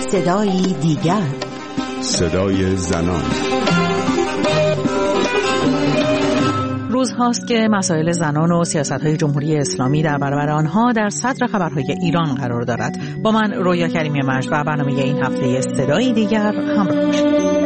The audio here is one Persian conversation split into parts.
صدای دیگر، صدای زنان. روزهاست که مسائل زنان و سیاست‌های جمهوری اسلامی در برابر آنها در صدر خبرهای ایران قرار دارد. با من رویا کریمی مجد و برنامه این هفته صدای دیگر همراه باشید.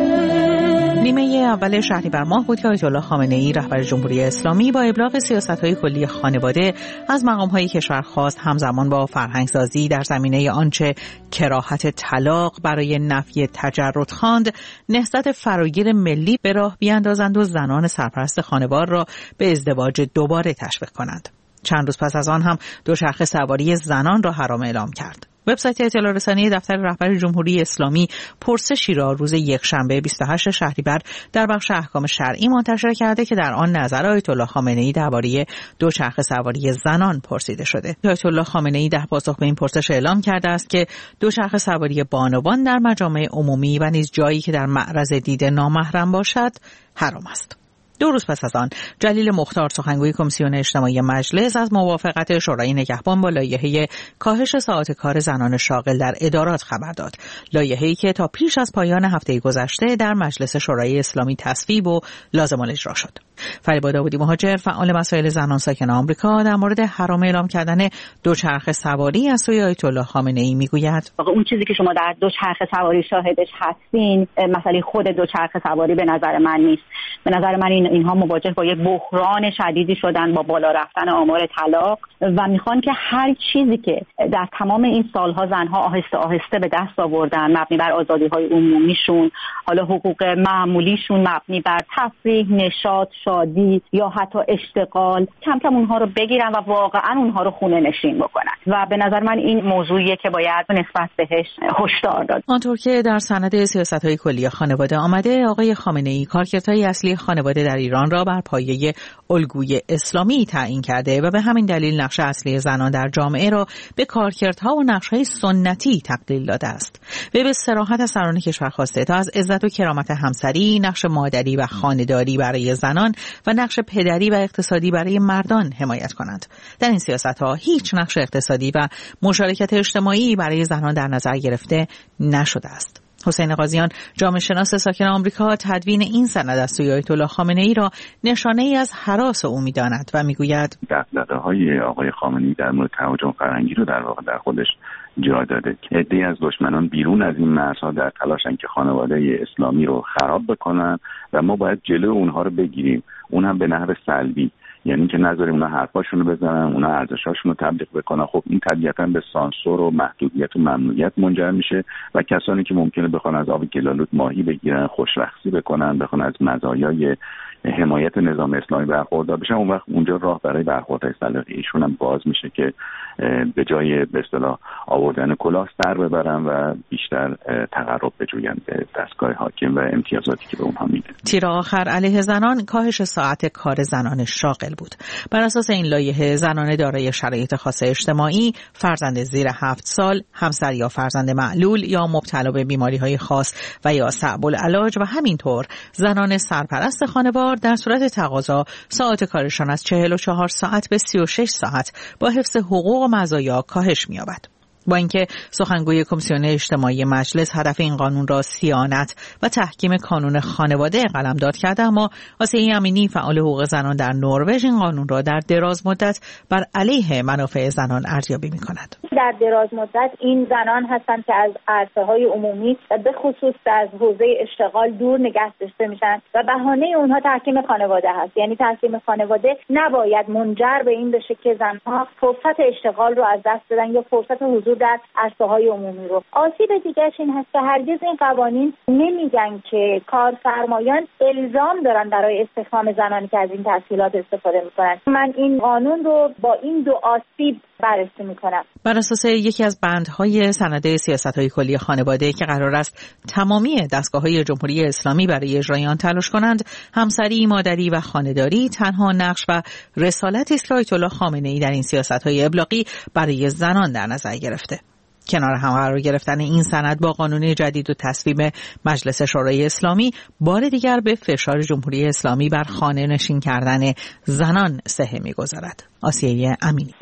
نیمه اول شهریور ماه بود که آیت الله خامنه‌ای رهبر جمهوری اسلامی با ابلاغ سیاست‌های کلی خانواده از مقام‌های کشور خواست همزمان با فرهنگسازی در زمینه آنچه کراهت طلاق برای نفی تجرد خواند، نهضت فراگیر ملی به راه بیاندازند و زنان سرپرست خانوار را به ازدواج دوباره تشویق کنند. چند روز پس از آن هم دوچرخه سواری زنان را حرام اعلام کرد. وبسایت اطلاع رسانی دفتر رهبر جمهوری اسلامی پرسشی را روز یکشنبه 28 شهریور در بخش احکام شرعی منتشر کرده که در آن نظر آیت الله خامنه‌ای درباره دوچرخه سواری زنان پرسیده شده. آیت الله خامنه‌ای در پاسخ به این پرسش اعلام کرده است که دوچرخه سواری بانوان در مجامع عمومی و نیز جایی که در معرض دید نامحرم باشد حرام است. 2 روز پس از آن جلیل مختار سخنگوی کمیسیون اجتماعی مجلس از موافقت شورای نگهبان با لایحه کاهش ساعات کار زنان شاغل در ادارات خبر داد. لایحه‌ای که تا پیش از پایان هفته گذشته در مجلس شورای اسلامی تصویب و لازم الاجرا شد. فریبا داودی مهاجر فعال مسائل زنان ساکن آمریکا در مورد حرام اعلام کردن دوچرخه سواری از سوی آیت الله خامنه‌ای میگوید: اون چیزی که شما در دوچرخه سواری شاهدش هستین، مسئله خود دوچرخه سواری به نظر من نیست. به نظر من اینها مواجه با یک بحران شدیدی شدن با بالا رفتن آمار طلاق و میخوان که هر چیزی که در تمام این سالها زنها آهسته آهسته به دست آوردن مبنی بر آزادی‌های عمومیشون، حالا حقوق معمولیشون مبنی بر تفریح، نشاط، شادی یا حتی اشتغال، کم کم اونها رو بگیرن و واقعا اونها رو خونه نشین بکنن و به نظر من این موضوعیه که باید نسبت بهش هشدار داد. آنطور که در سند سیاست‌های کلی خانواده آمده، آقای خامنه‌ای کارکردهای اصلی خانواده در ایران را بر پایه الگوی اسلامی تعیین کرده و به همین دلیل نقش اصلی زنان در جامعه را به کارکردها و نقش‌های سنتی تقلیل داده است. و به صراحت از سران کشور خواسته تا از عزت و کرامت همسری، نقش مادری و خانه‌داری برای زنان و نقش پدری و اقتصادی برای مردان حمایت کنند. در این سیاست‌ها هیچ نقش اقتصادی و مشارکت اجتماعی برای زنان در نظر گرفته نشده است. حسین قاضیان، جامعه شناس ساکن آمریکا، تدوین این سند از سوی آیت الله خامنه‌ای را نشانه‌ای از هراس او می‌داند و می‌گوید دغدغه‌های آقای خامنه‌ای در مورد تهاجم فرهنگی رو در واقع در خودش جا داده که عده‌ای از دشمنان بیرون از این مرزها در تلاشن که خانواده اسلامی رو خراب بکنن و ما باید جلو اونها رو بگیریم، اون هم به نحو سلبی، یعنی که نذاریم اونا حرفاشونو بزنن، اونا ارزشاشونو تبلیغ بکنن. خب این طبیعتاً به سانسور و محدودیت و ممنوعیت منجر میشه و کسانی که ممکنه بخوان از آب گلالود ماهی بگیرن، خوشرخصی بکنن، بخوان از مزایای حمایت نظام اسلامی برخوردار بشن، اون وقت اونجا راه برای برخوردهای سلیقه‌ای ایشون هم باز میشه که به جای به اصطلاح آوردن کلاه سر ببرن و بیشتر تقرب بجوین به دستگاه حاکم و امتیازاتی که به اونها میده. تیر آخر علیه زنان کاهش ساعت کار زنان شاغل بود. بر اساس این لایحه زنان دارای شرایط خاص اجتماعی، فرزند زیر 7 سال، همسر یا فرزند معلول یا مبتلا به بیماری‌های خاص و یا صعب العلاج و همینطور زنان سرپرست خانوار در صورت تقاضا ساعت کارشان از 44 ساعت به 36 ساعت با حفظ حقوق و مزایا کاهش می‌یابد. با اینکه سخنگوی کمیسیون اجتماعی مجلس هدف این قانون را صیانت و تحکیم کانون خانواده قلمداد کرده، اما آسیه امینی فعال حقوق زنان در نروژ این قانون را در دراز مدت بر علیه منافع زنان ارزیابی می‌کند. در دراز مدت این زنان هستند که از عرصه‌های عمومی و به خصوص از حوزه اشتغال دور نگه داشته میشن و بهانه اونها تحکیم خانواده هست. یعنی تحکیم خانواده نباید منجر به این بشه که زنها فرصت اشتغال رو از دست بدن یا فرصت حضور در عرصه‌های عمومی رو. آسیب دیگرش این هست که هرگز این قوانین نمیگن که کارفرمایان الزام دارن برای استخدام زنانی که از این تسهیلات استفاده میکنن. من این قانون رو با این دو آسیب بررسی میکنم. بر اساس یکی از بندهای سند سیاست‌های کلی خانواده که قرار است تمامی دستگاه‌های جمهوری اسلامی برای اجرای آن تلاش کنند، همسری، مادری و خانه‌داری تنها نقش و رسالتی است که آیت الله خامنه‌ای در این سیاست‌های ابلاغی برای زنان در نظر گرفته. کنار هم قرار گرفتن این سند با قانون جدید و تصویب مجلس شورای اسلامی بار دیگر به فشار جمهوری اسلامی بر خانه نشین کردن زنان سهه می‌گذارد. آسیه امینی. ببینید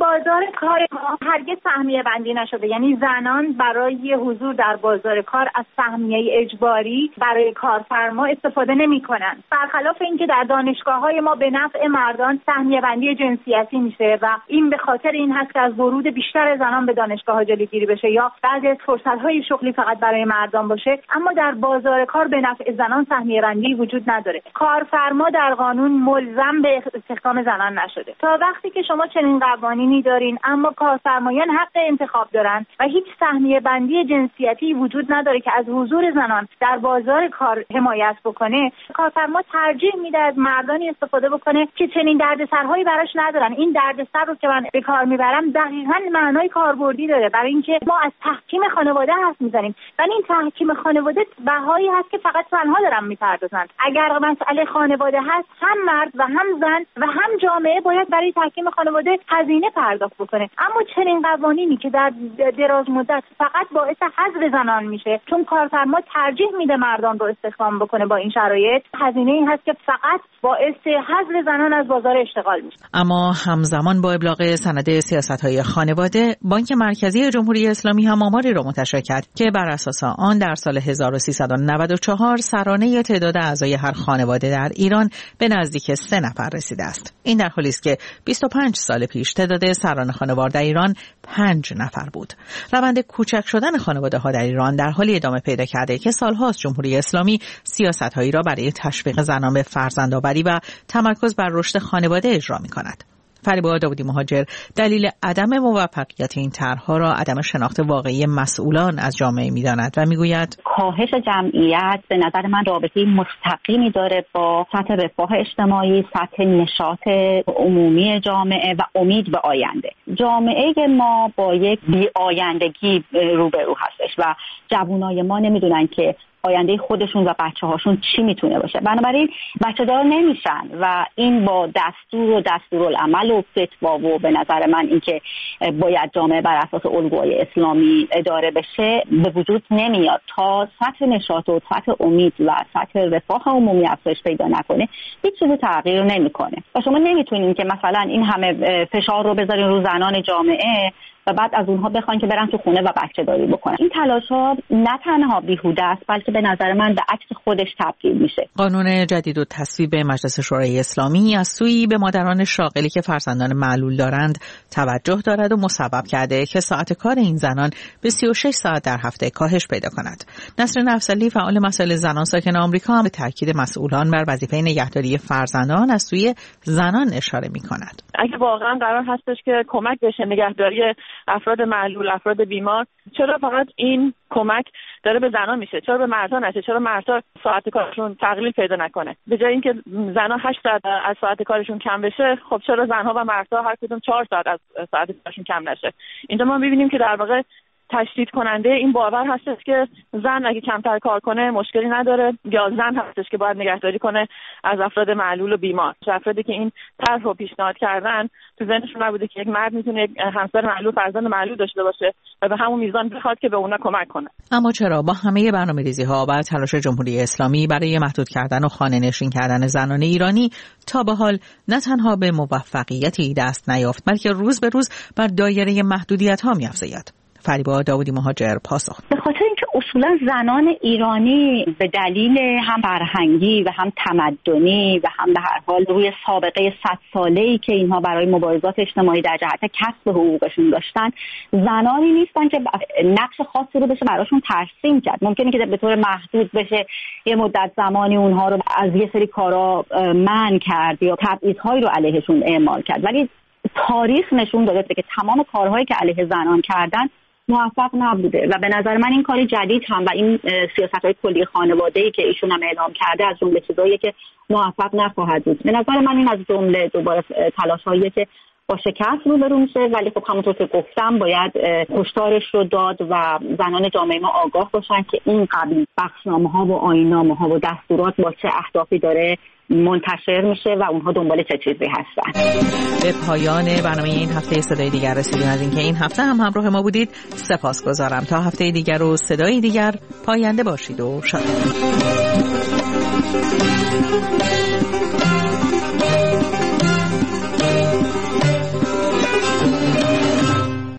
بازار کار ما هرگز سهمیه بندی نشده، یعنی زنان برای حضور در بازار کار از سهمیه اجباری برای کارفرما استفاده نمی‌کنند. برخلاف اینکه در دانشگاه‌های ما به نفع مردان سهمیه بندی جنسیتی میشه و این به خاطر این هست که از ورود بیشتر زنان به دانشگاه‌ها جلوگیری بشه یا بعضی از فرصت‌های شغلی فقط برای مردان باشه، اما در بازار کار به نفع زنان سهمیه بندی وجود نداره. کارفرما در قانون ملزم به استخدام زنان نشده. تا وقتی که شما چنین قوانینی دارین اما کارفرمایان حق انتخاب دارن و هیچ سهمیه بندی جنسیتی وجود نداره که از حضور زنان در بازار کار حمایت بکنه، کارفرما ترجیح میده از مردانی استفاده بکنه که چنین دردسرهایی براش ندارن. این دردسر رو که من به کار میبرم دقیقاً معنای کاربردی داره، برای اینکه ما از تحکیم خانواده حرف میزنیم، ولی این تحکیم خانواده بهایی هست که فقط زنها دارن میپردازن. اگر مسئله خانواده هست، هم مرد و هم زن و هم جامعه باید برای تحکیم خانواده هزینه پرداخت بکنه. اما چنین قوانینی که در دراز مدت فقط باعث حذف زنان میشه چون کارفرما ترجیح میده مردان رو استخدام بکنه، با این شرایط هزینه این هست که فقط باعث حذف زنان از بازار اشتغال میشه. اما همزمان با ابلاغ سند سیاست‌های خانواده، بانک مرکزی جمهوری اسلامی هم آماری را منتشر کرد که بر اساس آن در سال 1394 سرانه تعداد اعضای هر خانواده در ایران به نزدیک 3 نفر رسیده است. این در حالی است که 25 سال پیش تعداد سران خانوار در ایران 5 نفر بود. روند کوچک شدن خانواده‌ها در ایران در حالی ادامه پیدا کرده که سال‌هاست جمهوری اسلامی سیاست‌هایی را برای تشویق زنان به فرزندآوری و تمرکز بر رشد خانواده اجرا می‌کند. فریبا داودی مهاجر دلیل عدم موفقیت این طرح‌ها را عدم شناخت واقعی مسئولان از جامعه می‌داند و می‌گوید کاهش جمعیت به نظر من رابطه مستقیمی داره با سطح رفاه اجتماعی، سطح نشاط عمومی جامعه و امید به آینده. جامعه ما با یک بی‌آیندگی روبرو هستش و جوانای ما نمی‌دونن که آینده خودشون و بچه‌هاشون چی میتونه باشه، بنابراین بچه‌دار نمیشن و این با دستور و دستورالعمل و فتوا و به نظر من اینکه باید جامعه بر اساس الگوهای اسلامی اداره بشه به وجود نمیاد. تا سطح نشاط و سطح امید و سطح رفاه عمومی افزایش پیدا نکنه هیچ چیزی تغییر نمیکنه و شما نمیتونین که مثلا این همه فشار رو بذارین رو زنان جامعه و بعد از اونها بخواین که برن تو خونه و بچه داری بکنن. این تلاش‌ها نه تنها بیهوده است بلکه به نظر من به عکس خودش تبدیل میشه. قانون جدید و تصویب مجلس شورای اسلامی از سوی به مادران شاغلی که فرزندان معلول دارند توجه دارد و مسبب کرده که ساعت کار این زنان به 36 ساعت در هفته کاهش پیدا کند. نسرین افضلی فعال مسائل زنان ساکن آمریکا هم به تاکید مسئولان بر وظیفه نگهداری فرزندان از سوی زنان اشاره می‌کند. اگه واقعا قرار هستش که کمک بشه نگهداری افراد معلول، افراد بیمار، چرا فقط این کمک داره به زنان میشه؟ چرا به مردها نشه؟ چرا مردها ساعت کارشون تقلیل پیدا نکنه؟ به جای اینکه زنها 8 ساعت از ساعت کارشون کم بشه، خب چرا زنها و مردها هر کدوم 4 ساعت از ساعت کارشون کم نشه؟ اینجا ما می‌بینیم که در واقع تشدید کننده این باور هستش که زن اگه کمتر کار کنه مشکلی نداره، یا زن هستش که باید نگهداری کنه از افراد معلول و بیمار. افرادی که این طرح رو پیشنهاد کردن تو ذهنشون نبوده که یک مرد میتونه یک همسر معلول، فرزند معلول داشته باشه و به همون میزان بخواد که به اونا کمک کنه. اما چرا با همه برنامه‌ریزی‌ها و تلاش جمهوری اسلامی برای محدود کردن و خانه‌نشین کردن زنان ایرانی تا به حال نه تنها به موفقیتی دست نیافت، بلکه روز به روز بر دایره محدودیت‌ها می‌افزاید؟ فریبا داودی مهاجر پاسخ: به خاطر اینکه اصولا زنان ایرانی به دلیل هم فرهنگی و هم تمدنی و هم به هر حال روی سابقه 100 ساله‌ای که اینها برای مبارزات اجتماعی در جهت کسب حقوقشون داشتن، زنانی نیستن که نقش خاصی رو بشه براشون ترسیم کرد. ممکنه که به طور محدود بشه یه مدت زمانی اونها رو از یه سری کارا منع کرد یا تبعیض‌هایی رو علیهشون اعمال کرد، ولی تاریخ نشون داده که تمام کارهایی که علیه زنان کردن موفق نبوده و به نظر من این کاری جدید هم و این سیاست‌های کلی خانواده‌ای که ایشون هم اعلام کرده از جمله چیزاییه که موفق نخواهد بود. به نظر من این از جمله دوباره تلاش‌هایی که با شکست روبرو میشه، ولی خب همونطور که گفتم باید هشدارش رو داد و زنان جامعه ما آگاه باشن که این قبیل بخشنامه‌ها و آیین‌نامه‌ها و دستورات با چه اهدافی داره منتشر میشه و اونها دنبال چه چیزی هستن. به پایان برنامه این هفته صدای دیگر رسیدیم. از اینکه این هفته هم همراه ما بودید سپاسگزارم. تا هفته دیگر و صدای دیگر پاینده باشید و شاد.